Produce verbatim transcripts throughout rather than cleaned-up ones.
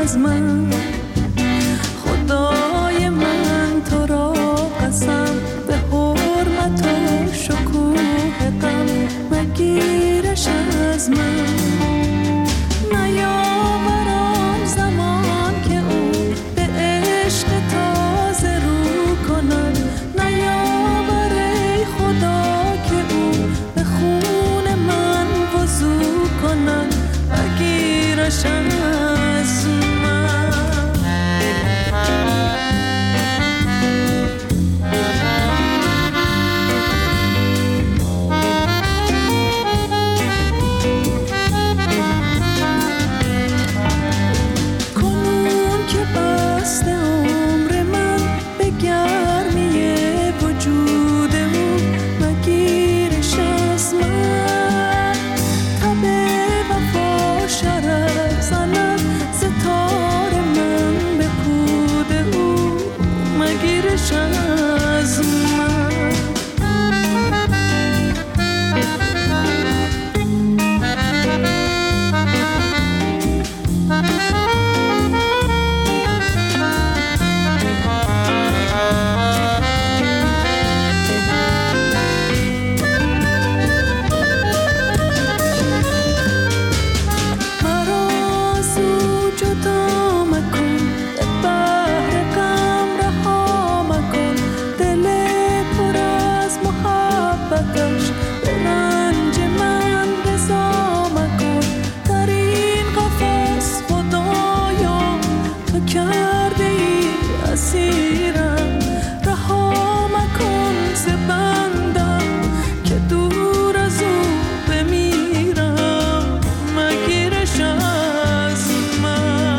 از من. خدای من تو را قسم به حرمت و شکوه غم مگیرش از من. نیاوران زمان که او به عشق تازه رو کند. نیاور ای خدا که او به خون من وضو کند مگیرش از من. کنون که بسته عمر من به گرمی وجود او مگیرش از من. تب وفا شرف زند ستار من به پود او مگیرش از من. مرا از او جدا مکن، به بحر غم رها مکن. دل پر از محبتش به رنج من رضا مکن. در این قفس خدایا تو کرده ای اسیرم. رها مکن ز بندم که دور از او بمیرم مگیرش از من.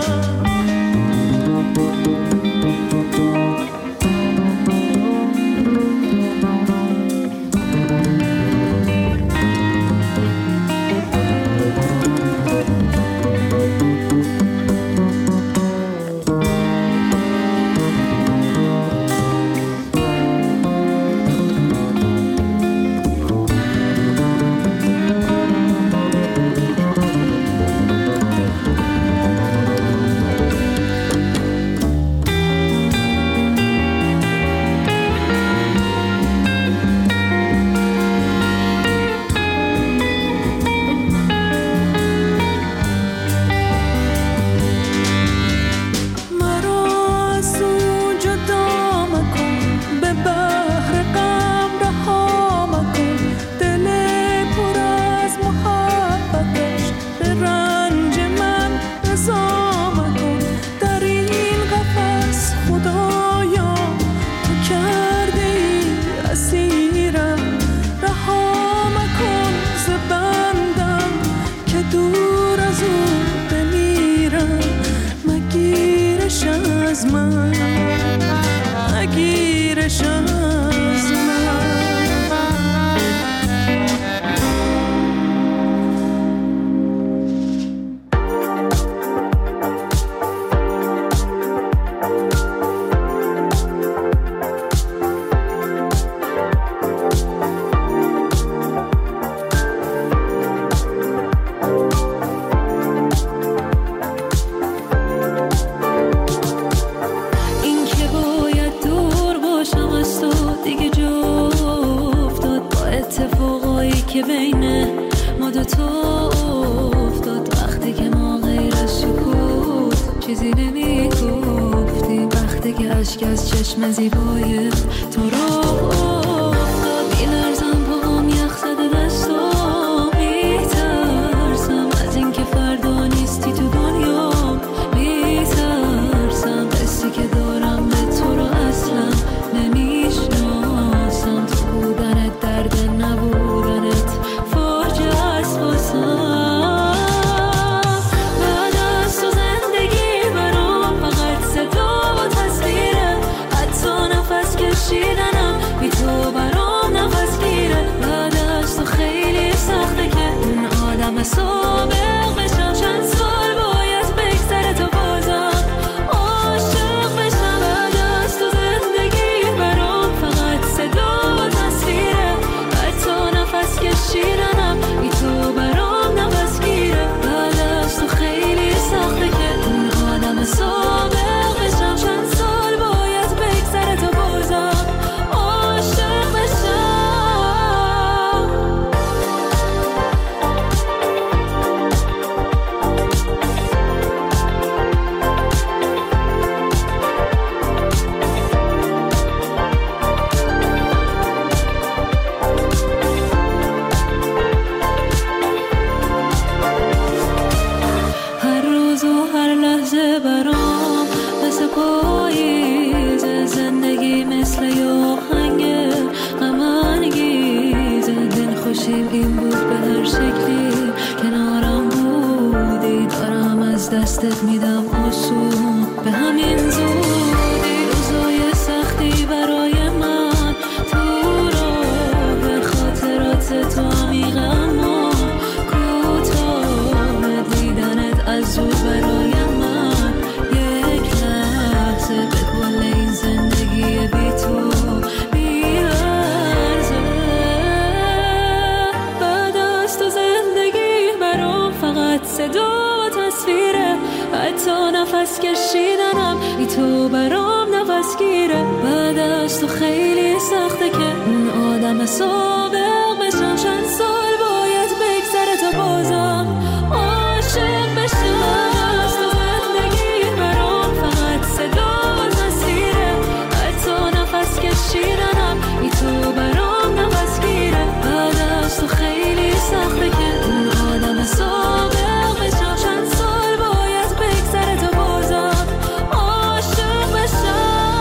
مرا از او جدا مکن، به بحر غم رها مکن. دل پر از محبتش به رنج من رضا مکن. در این قفس خدایا تو کرده ای اسیرم. رها مکن ز بندم که دور از او بمیرم مگیرش از من. مگیرش از من. این که باید دور باشم از تو دیگه جا افتاد. با اتفاقایی که بین ما دوتا افتاد. وقتی که ما غیر از سکوت چیزی نمی گفتیم. وقتی که اشک از چشم زیبای تو را افتاد. میلرزم پاهم یخ زده دستام. میترسم از این که فردا نیستی تو دنیا. میترسم قصی که دارم به تو رو اصلا نمیشناسم. تو بودنت درد نبودنت فاجعه است واسم. بعد از تو زندگی برام فقط صدا و تصویره. حتی نفس کشیدنم بی تو لحظه برام مثل پاییز، زندگی مثل یاهنگ غم انگیز، دل خوشیم این بود به هر شکلی کنارم بودی، دارم از دستت میدم آسون به همین زودی، روزای سختی برای من تو راه خاطرات تو عمیق اما کوتاه، دیدنت از زود برای من یک لحظه به کل این زندگی بی تو بی‌ارزه. بعد از تو زندگی برام فقط صدا و تصویره، حتی نفس کشیدنم ای تو برام نفس گیره. بعد از تو خیلی سخته که اون آدم سابق بشم، چند سال باید بگذره تا بازم عاشق بشم. از تو زندگی برام فقط صدا و تصویره، حتی نفس کشیدنم ای تو برام نفس گیره. بعد از تو خیلی سخته که اون آدم سابق بشم، چند سال باید بگذره تا بازم عاشق بشم.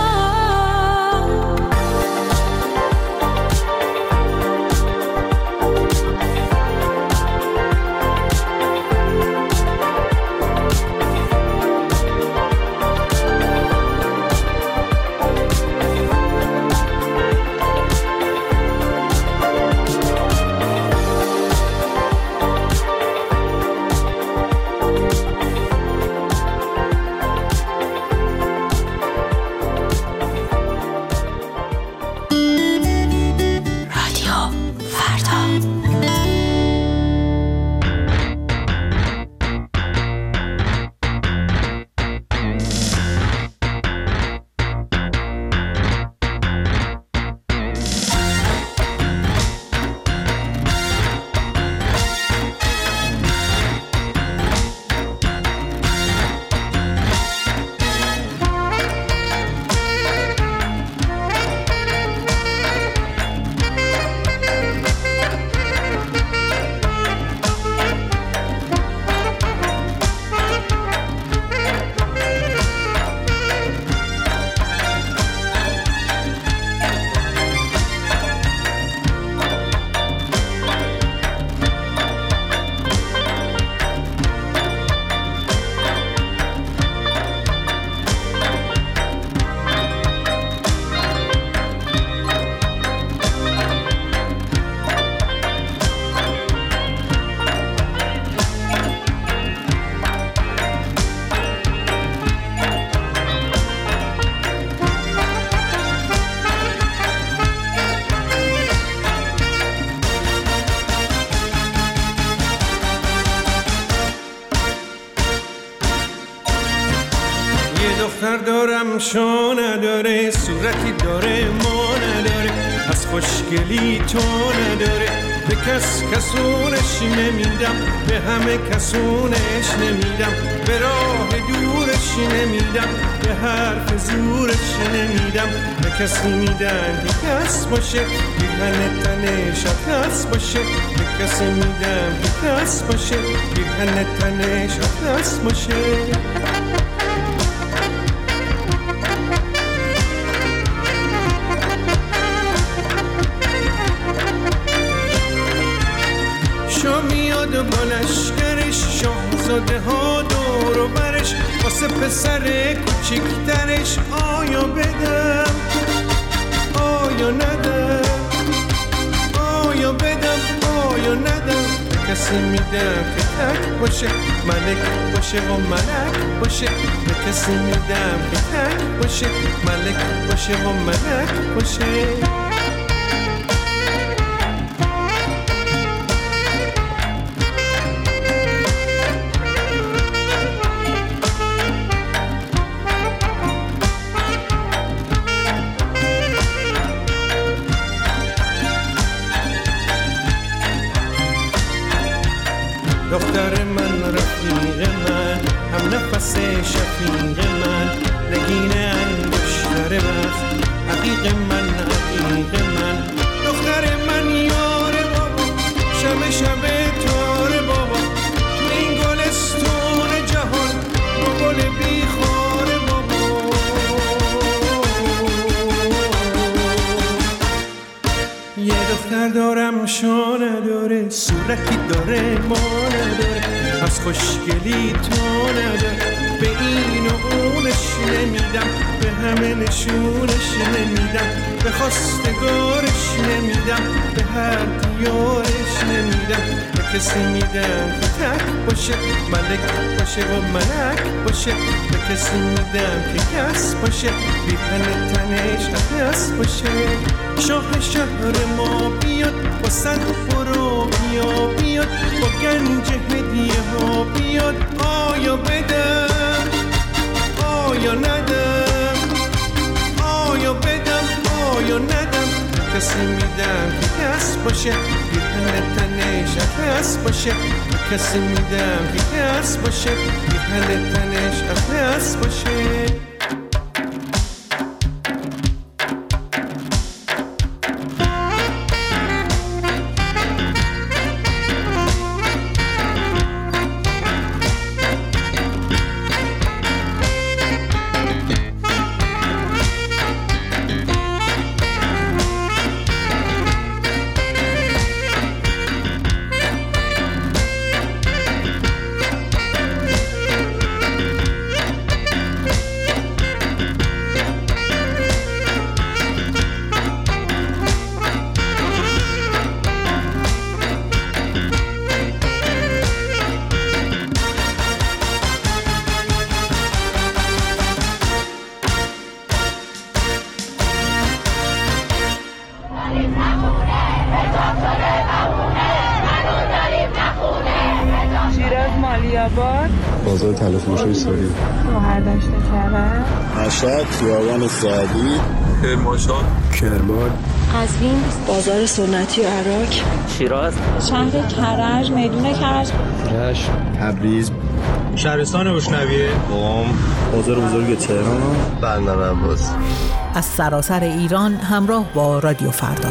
دختر دارم شو نداره، صورتی داره ما نداره، از خوشگلی تو نداره. به کس کسونش نمیدم، به همه کسونش نمیدم، به راه دورش نمیدم، به حرف زورش نمیدم. به کسی میدن که کس باشه، بیهن تنش اطلس باشه. به کسی میدم که کس باشه، بیهن تنش اطلس باشه. میاد و با لشکرش، شاهزاده ها دور و برش، واسه پسر کوچیکترش آیا بدم آیا ندم، آیا بدم آیا ندم. به کسی میدم که تک باشه، ملک باشه و ملک باشه. به کسی میدم که تک باشه، ملک باشه و ملک باشه. دختر من، رفیق من، هم نفس شفیق من، نگین انگشتر وقت، حقیق من، حقیق من. دختر من یار بابا، شب شب تار بابا، تو این گلستون جهان با گل بیخاره بابا. یه دختر دارم شو نداره، صورتی داره ما نداره، از خوشگلی تو نداره. به این و اونش نمیدم، به همه نشونش نمیدم، به خواستگارش نمیدم، به هر دیارش نمیدم. به کسی میدم که تک باشه، ملک باشه و ملک باشه. به کسی میدم که کس باشه، بی تن تنش اقیس باشه. شاه شهر ما بیاد با صد برو بیا بیاد، با گنج هدیه ها بیاد. آیا بدم آیا ندم، آیا بدم آیا ندم. کسی میدم که کس باشه، بی تن تنش اقیس باشه. کسی میدم که کس باشه، بی تن تنش اقیس باشه. بازار تلفروشی ساری، مهردشت کرم، مشهد، خیابان سعدی، کرمانشاه، کرمان، قزوین، بازار سنتی و عراق، شیراز، شهر کرج، میدون کرج، رشت، تبریز، شهرستان بوشنویه، قم، بازار بزرگ تهران، بندر عباس. از سراسر ایران همراه با رادیو فردا.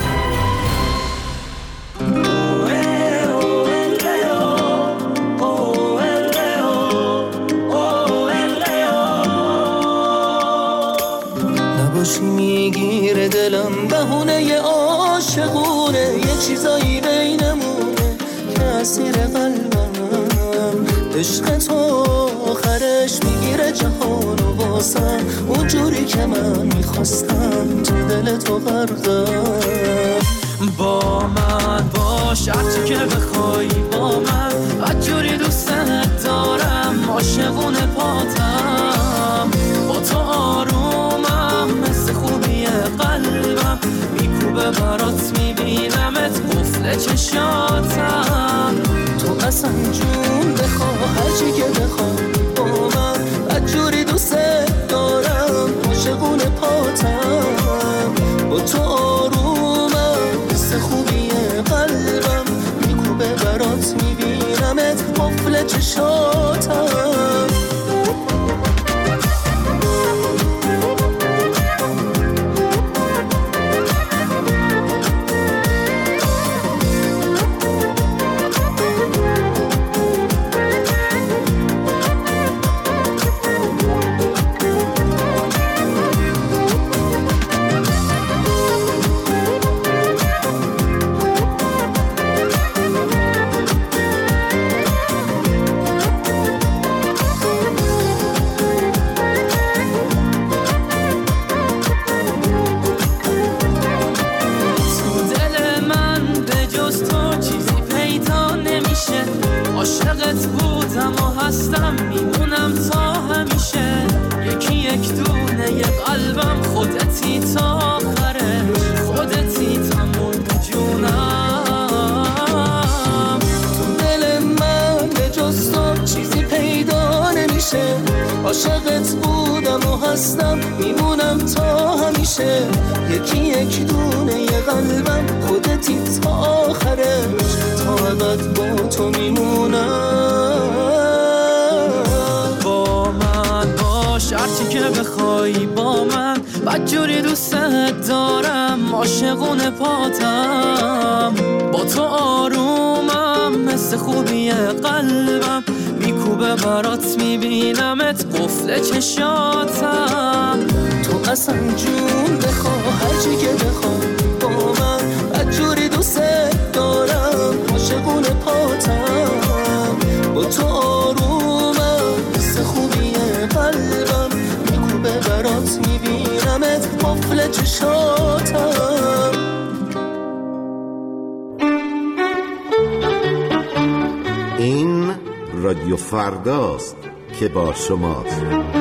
میگیره دلم بهونه ی عاشقونه، یه چیزایی بینمونه که اسیر قلبم. عشق تو آخرش میگیره جهان و واسم، اونجوری که من میخواستم تو دل تو غرقم. با من باش هرچی که بخوای با من، بدجوری دوستت دارم، عاشقونه پاتم. با تو آرومم مثل خوبی قلبم، میکوبه برات میبینمت قفل چشاتم. تو اصلا جون بخواه هرچی که بخوای با من، بدجوری دوستت دارم، عاشقونه پاتم. با تو آرومم مثل خوبی قلبم، میکوبه برات میبینمت قفل چشاتم. عاشقت بودم و هستم، میمونم تا همیشه. یکی یک دونه ی قلبم، خودتی تا آخرش، خودتی تموم جونم. تو دل من به جز تو چیزی پیدا نمیشه. عاشقت بودم و هستم، میمونم تا همیشه. یکی یک دونه ی قلبم، خودتی تا آخرش، تا ابد با تو میمونم. با من باش هرچی که بخوای با من، بدجوری دوستت دارم، عاشقونه پاتم. با تو آرومم مثل خوبی قلبم، میکوبه برات میبینمت قفل چشاتم. تو اصلا جون بخوا هرچی که بخوا با من بدجوری دوست دارم، عاشقونه پاتم با تو آرومم، حس خوبیه قلبم میکوبه برات میبینمت قفل چشاتم. این رادیو فرداست که با شماست.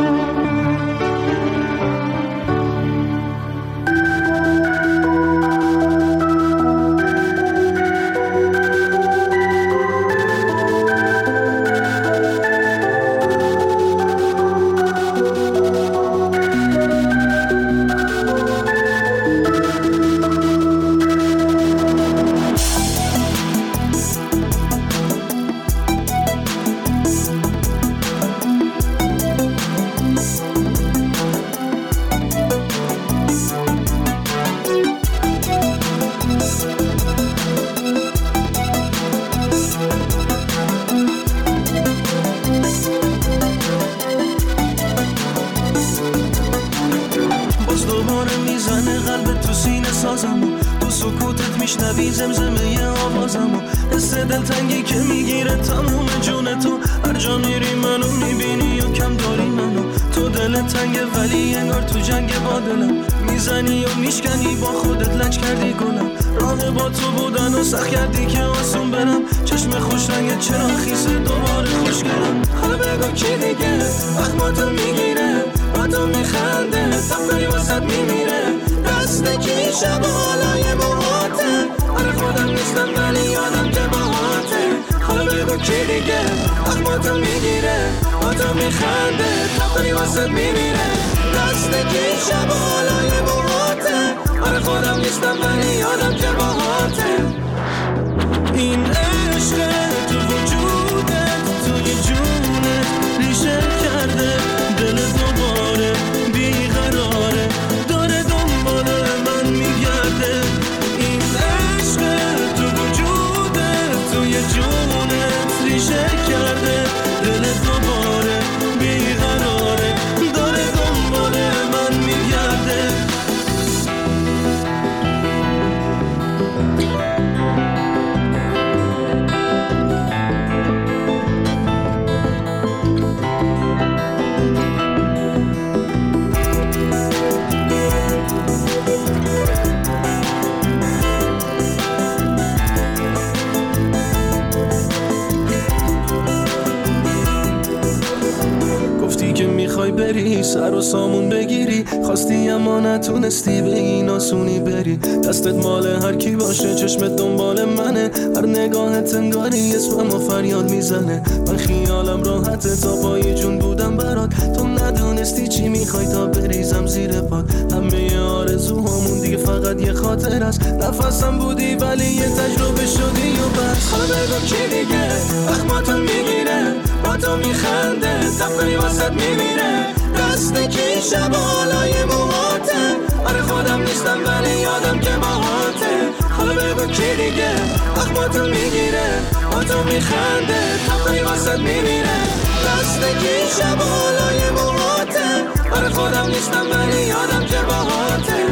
سر و سامون بگیری، خواستی اما نتونستی به این آسونی بری. دستت مال هر کی باشه، چشمت دنبال منه، هر نگاهت انگاری اسممو فریاد میزنه. من خیالم راحته تا پای جون بودم برات، تو ندونستی چی میخوای تا بریزم زیر پات. همه آرزوهامون دیگه فقط یه خاطر است، نفسم بودی ولی یه تجربه شدی و بس. حالا بگو کی دیگه اخماتو میگیره، با تو میخنده، تفکری واسط میمیره. دست کی شب بالای موهاته، آره خودم نیستم ولی یادم که باهاته. حالا بگو کی دیگه اخماتو میگیره، با تو میخنده، تفکری واسط میمیره. دست کی شب بالای موهاته، آره خودم نیستم ولی یادم که باهاته.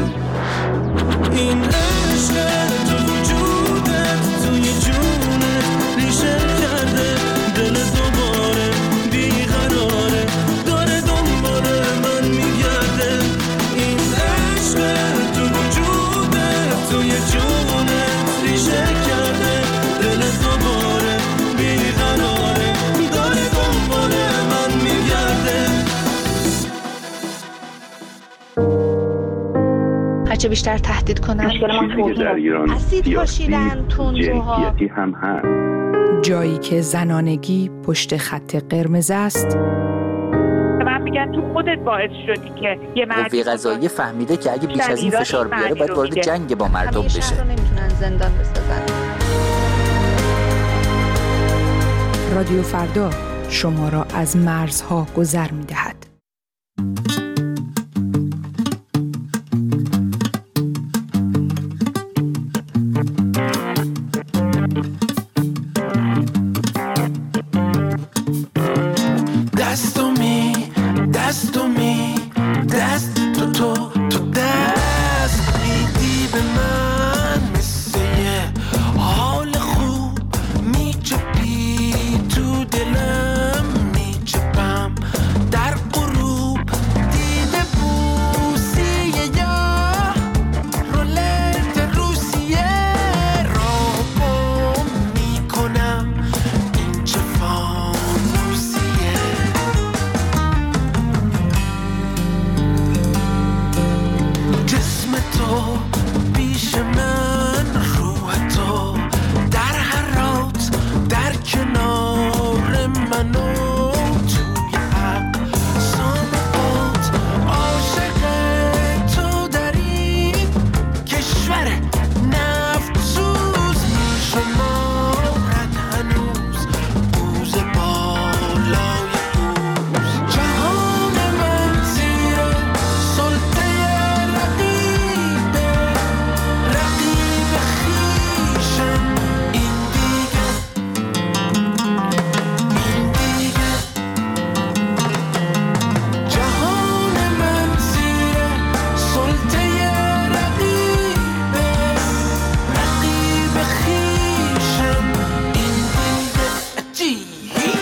این عشق تو وجودت، توی جونت ریشه کرده، دل دوباره بیقراره، داره دنبال من میگرده. این عشق تو وجودت، توی جونت ریشه کرده، دل دوباره بیقراره، داره دنبال من میگرده. هرچه بیشتر تهدید کنن چیزی که در ایران اسید پاشیدن تندروها هم هست. جایی که زنانگی پشت خط قرمز است. من میگن تو خودت باعث شدی که یه مرد قوه قضاییه فهمیده که اگه بیش از این فشار بیاره باید وارد جنگ با مردم بشه. همیشه رو نمیتونن زندان بسازن. رادیو فردا شما را از مرزها گذر می‌دهد. دست و می دست تو تو تو دست میدی به من مثل یه حال خوب میچپی تو دلم میچپم در غروب دیده بوسیه یا رولت روسیه را گم میکنم این چه فانوسیه جسم تو پیش من روح تو در حرات در کنار منو توی حق سامت عاشق تو در این کشور نفت سوز میشمارد هنوز بوز بالای بوز جهان من زیر سلطه رقیبه رقیب خویشم این دیگه این دیگه جهان من زیر سلطه رقیبه رقیب خویشم این دیگه عجیبی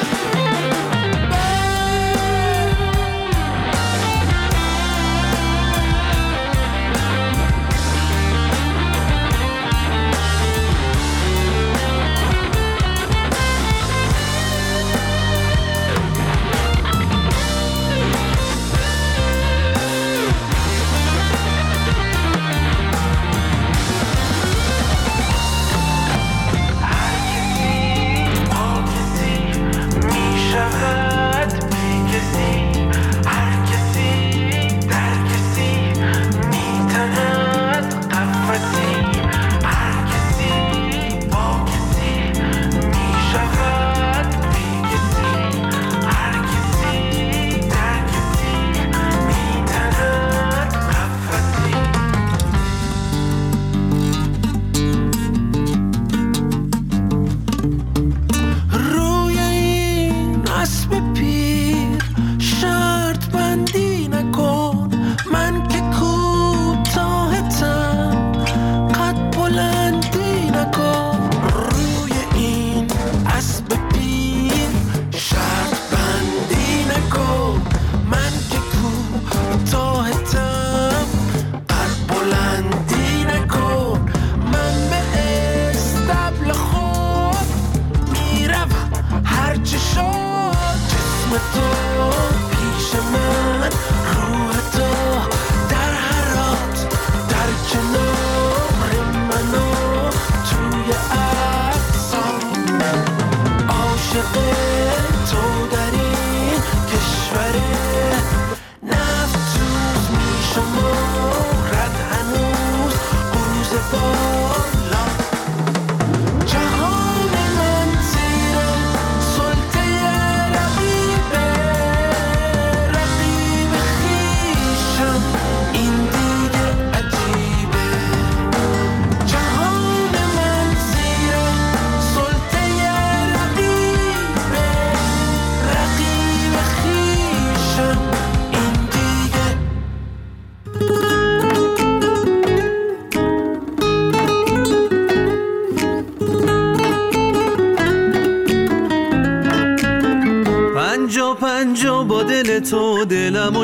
میشود بی کسی هر کسی در کسی میتند قفسی هر کسی با کسی میشود بی کسی هر کسی در کسی میتند قفسی روی این اسب پیر شرط بندی نکن من که کوتاهتم قد بلندی نکن روی این اسب پیر شرط بندی نکن من که کوتاهتم قد بلندی نکن من به استبل خود میروم هرچی شد جسم تو پیش من روح تو در حرات در کنار منو توی اقصام عاشق تو در این کشور نفت سوز میشمارد هنوز قوز بالا جهان من زیر سلطه رقیبه رقیب خویشم این دیگه عجیبه جهان من زیر سلطه رقیبه رقیب خویشم این دیگه پنجا پنجا با دل تو دلمو